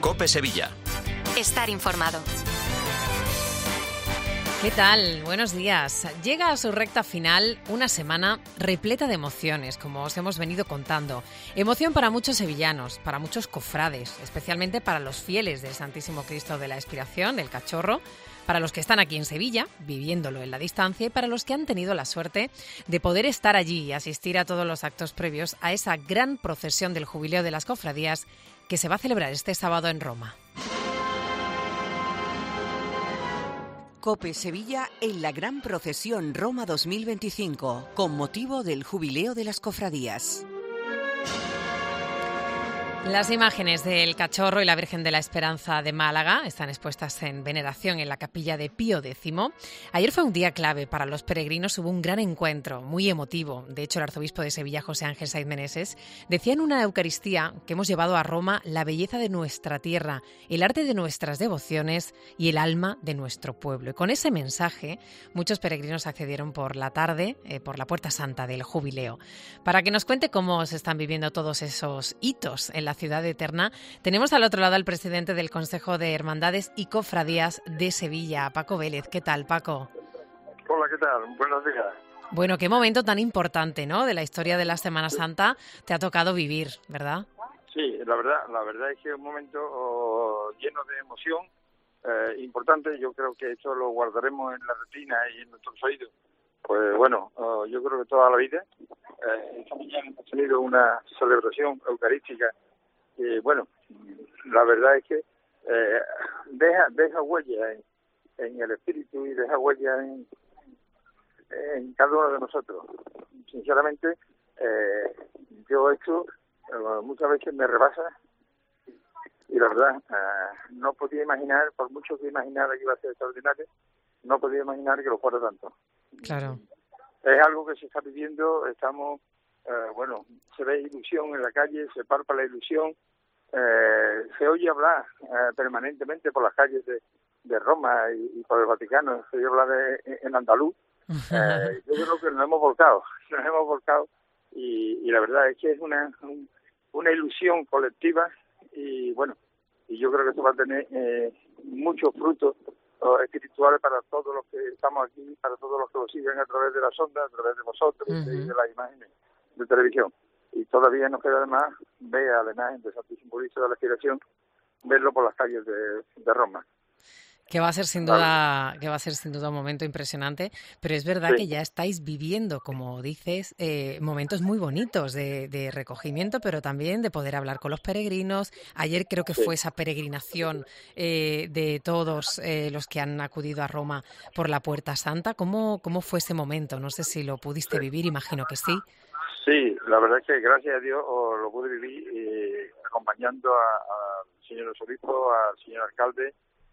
COPE Sevilla. Estar informado. ¿Qué tal? Buenos días. Llega a su recta final una semana repleta de emociones, como os hemos venido contando. Emoción para muchos sevillanos, para muchos cofrades, especialmente para los fieles del Santísimo Cristo de la Expiración, del Cachorro, para los que están aquí en Sevilla, viviéndolo en la distancia, y para los que han tenido la suerte de poder estar allí y asistir a todos los actos previos a esa gran procesión del Jubileo de las Cofradías que se va a celebrar este sábado en Roma. COPE Sevilla en la Gran Procesión Roma 2025, con motivo del Jubileo de las Cofradías. Las imágenes del Cachorro y la Virgen de la Esperanza de Málaga están expuestas en veneración en la capilla de Pío X. Ayer fue un día clave para los peregrinos, hubo un gran encuentro, muy emotivo. De hecho, el arzobispo de Sevilla, José Ángel Saiz Meneses, decía en una Eucaristía que hemos llevado a Roma la belleza de nuestra tierra, el arte de nuestras devociones y el alma de nuestro pueblo. Y con ese mensaje, muchos peregrinos accedieron por la tarde, por la Puerta Santa del Jubileo. Para que nos cuente cómo se están viviendo todos esos hitos en la ciudad eterna, tenemos al otro lado al presidente del Consejo de Hermandades y Cofradías de Sevilla, Paco Vélez. ¿Qué tal, Paco? Hola, ¿qué tal? Buenos días. Bueno, qué momento tan importante, ¿no?, de la historia de la Semana Santa te ha tocado vivir, ¿verdad? Sí, la verdad es que es un momento lleno de emoción, importante. Yo creo que esto lo guardaremos en la retina y en nuestros oídos. Pues bueno, yo creo que toda la vida. Esta mañana hemos tenido una celebración eucarística que, bueno, la verdad es que deja huella en el espíritu y deja huella en cada uno de nosotros. Sinceramente, yo esto muchas veces me rebasa y la verdad no podía imaginar, por mucho que imaginara que iba a ser extraordinario, no podía imaginar que lo fuera tanto. Claro. Es algo que se está viviendo, estamos, se ve ilusión en la calle, se palpa la ilusión, se oye hablar permanentemente por las calles de Roma y por el Vaticano, se oye hablar en andaluz. Yo creo que nos hemos volcado y la verdad es que es una ilusión colectiva y bueno, y yo creo que esto va a tener muchos frutos espirituales para todos los que estamos aquí, para todos los que lo siguen a través de las ondas, a través de vosotros y de las imágenes de televisión. Y todavía nos queda además ver a la imagen de Santísimo Cristo de la Expiración, verlo por las calles de Roma. Que va a ser sin duda un momento impresionante, pero es verdad que ya estáis viviendo, como dices, momentos muy bonitos de recogimiento, pero también de poder hablar con los peregrinos. Ayer creo que fue esa peregrinación de todos los que han acudido a Roma por la Puerta Santa. ¿Cómo fue ese momento? No sé si lo pudiste vivir, imagino que sí. Sí, la verdad es que gracias a Dios lo pude vivir acompañando al señor arzobispo, al señor alcalde,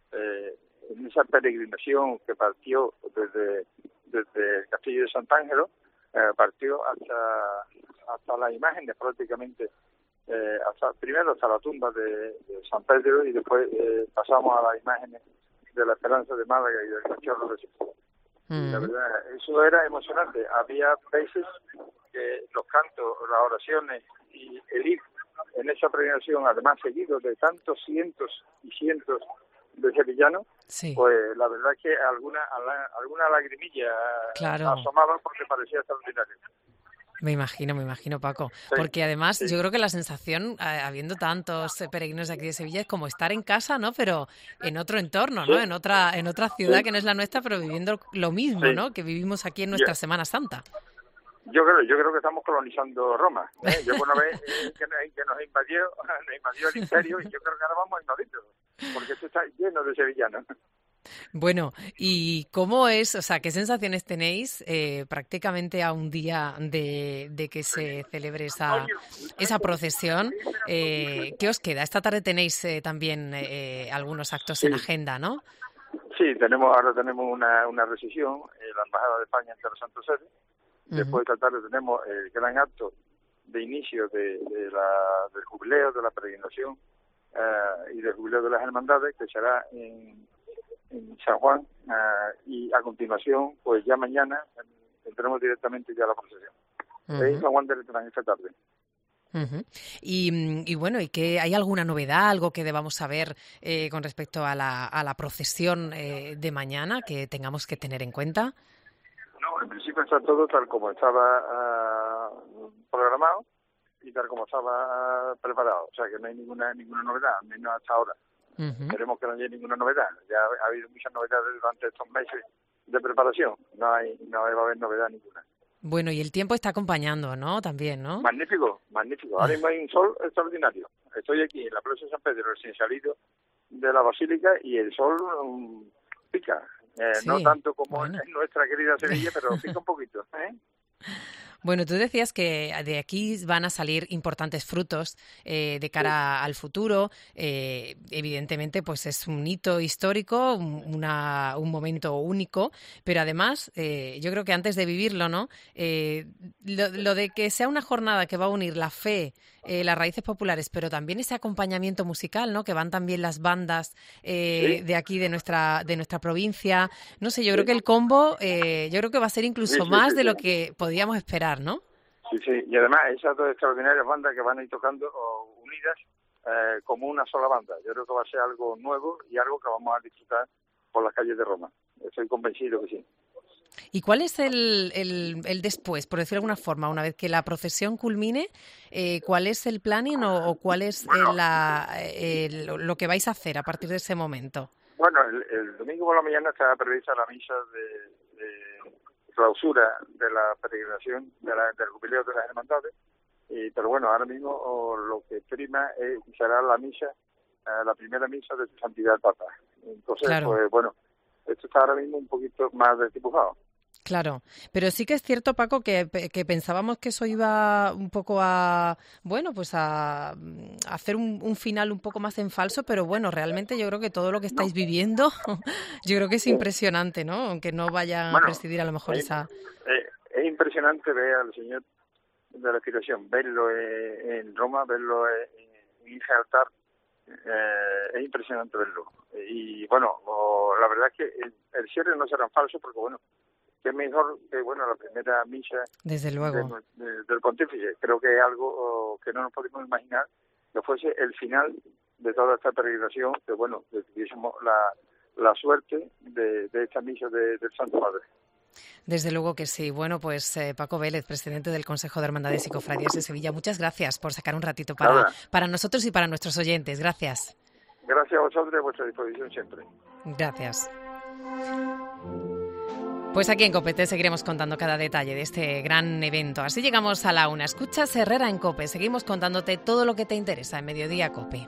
en esa peregrinación que partió desde el castillo de Sant'Angelo, partió hasta las imágenes prácticamente, primero hasta la tumba de San Pedro y después pasamos a las imágenes de la Esperanza de Málaga y del Cachorro de Sevilla. La verdad, eso era emocionante. Había veces que los cantos, las oraciones y el ir en esa peregrinación, además seguido de tantos cientos y cientos de sevillanos, pues la verdad es que alguna lagrimilla asomaba porque parecía extraordinario. Me imagino, Paco. Porque además yo creo que la sensación, habiendo tantos peregrinos de aquí de Sevilla, es como estar en casa, ¿no? Pero en otro entorno, ¿no? En otra ciudad que no es la nuestra, pero viviendo lo mismo, ¿no? Que vivimos aquí en nuestra Semana Santa. Yo creo que estamos colonizando Roma. Yo una vez que nos invadió el imperio y yo creo que ahora vamos a invadirlo, porque esto está lleno de sevillanos. Bueno, ¿y cómo es, o sea, qué sensaciones tenéis prácticamente a un día de que se celebre esa procesión? ¿Qué os queda? Esta tarde tenéis también algunos actos en agenda, ¿no? Sí, ahora tenemos una recesión en la Embajada de España ante la Santa Sede. Después de esta tarde tenemos el gran acto de inicio del jubileo, de la peregrinación y del jubileo de las hermandades, que será en San Juan, y a continuación, pues ya mañana entremos directamente ya a la procesión. En San Juan de Letrán esta tarde. Uh-huh. Y bueno, ¿y que hay alguna novedad, algo que debamos saber con respecto a la procesión de mañana que tengamos que tener en cuenta? No, en principio está todo tal como estaba programado y tal como estaba preparado. O sea, que no hay ninguna novedad, al menos hasta ahora. Uh-huh. Esperemos que no haya ninguna novedad. Ya ha habido muchas novedades durante estos meses de preparación. No va a haber novedad ninguna. Bueno, y el tiempo está acompañando, ¿no? También, ¿no? Magnífico. Ahora mismo hay un sol extraordinario. Estoy aquí en la Plaza de San Pedro, recién salido de la Basílica, y el sol pica. Sí, no tanto como bueno. en nuestra querida Sevilla, pero pica un poquito. Bueno, tú decías que de aquí van a salir importantes frutos de cara al futuro. Evidentemente, pues es un hito histórico, un momento único, pero además, yo creo que antes de vivirlo, ¿no? Lo de que sea una jornada que va a unir la fe, las raíces populares, pero también ese acompañamiento musical, ¿no? Que van también las bandas de aquí, de nuestra provincia. No sé, yo creo que el combo, yo creo que va a ser incluso más de lo que podíamos esperar, ¿no? Sí, y además esas dos extraordinarias bandas que van a ir tocando unidas como una sola banda. Yo creo que va a ser algo nuevo y algo que vamos a disfrutar por las calles de Roma. Estoy convencido que sí. ¿Y cuál es el después, por decirlo de alguna forma, una vez que la procesión culmine, cuál es el planning o cuál es lo que vais a hacer a partir de ese momento? Bueno, el domingo por la mañana está prevista la misa de clausura de la peregrinación del jubileo de las hermandades, pero bueno, ahora mismo lo que prima será la misa, la primera misa de su santidad el Papa. Entonces, claro. Pues bueno, esto está ahora mismo un poquito más desdibujado. Claro, pero sí que es cierto, Paco, que pensábamos que eso iba un poco a hacer un final un poco más en falso, pero bueno, realmente yo creo que todo lo que estáis viviendo, yo creo que es impresionante, ¿no? Aunque no vayan a presidir a lo mejor esa... Es impresionante ver al Señor de la Expiración, verlo en Roma, verlo en ese altar, es impresionante verlo. Y bueno, la verdad es que el cierre no será falso porque bueno, que es mejor que la primera misa desde luego del pontífice. Creo que es algo que no nos podemos imaginar que fuese el final de toda esta peregrinación, que bueno, que tuviésemos la suerte de esta misa del Santo Padre. Desde luego que sí. Bueno, pues Paco Vélez, presidente del Consejo de Hermandades y Cofradías de Sevilla, muchas gracias por sacar un ratito para nosotros y para nuestros oyentes. Gracias. Gracias a vosotros y a vuestra disposición siempre. Gracias. Pues aquí en COPE te seguiremos contando cada detalle de este gran evento. Así llegamos a la 1. Escuchas Herrera en COPE. Seguimos contándote todo lo que te interesa en Mediodía COPE.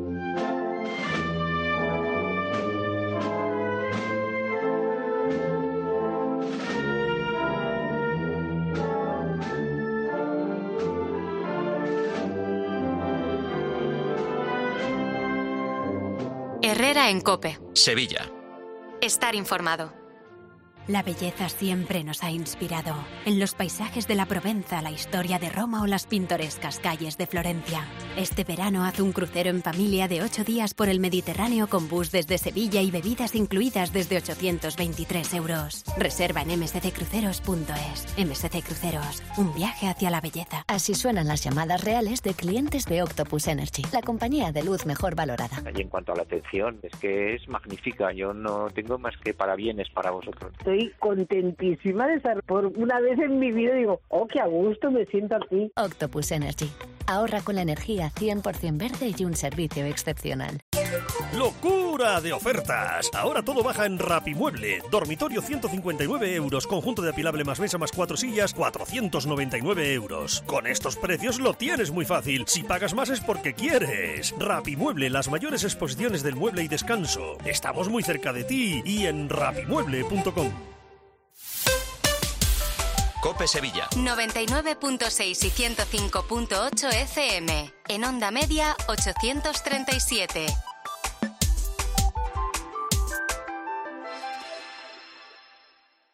Herrera en COPE. Sevilla. Estar informado. La belleza siempre nos ha inspirado. En los paisajes de la Provenza, la historia de Roma o las pintorescas calles de Florencia. Este verano haz un crucero en familia de 8 días por el Mediterráneo con bus desde Sevilla y bebidas incluidas desde 823 euros. Reserva en msccruceros.es. MSC Cruceros, un viaje hacia la belleza. Así suenan las llamadas reales de clientes de Octopus Energy, la compañía de luz mejor valorada. Y en cuanto a la atención, es que es magnífica. Yo no tengo más que parabienes para vosotros. Estoy contentísima de estar por una vez en mi vida. Digo, qué a gusto me siento aquí. Octopus Energy. Ahorra con la energía 100% verde y un servicio excepcional. ¡Locura de ofertas! Ahora todo baja en Rapimueble. Dormitorio 159 euros. Conjunto de apilable más mesa más 4 sillas 499 euros. Con estos precios lo tienes muy fácil. Si pagas más es porque quieres. Rapimueble, las mayores exposiciones del mueble y descanso. Estamos muy cerca de ti y en rapimueble.com. COPE Sevilla 99.6 y 105.8 FM. En onda media 837.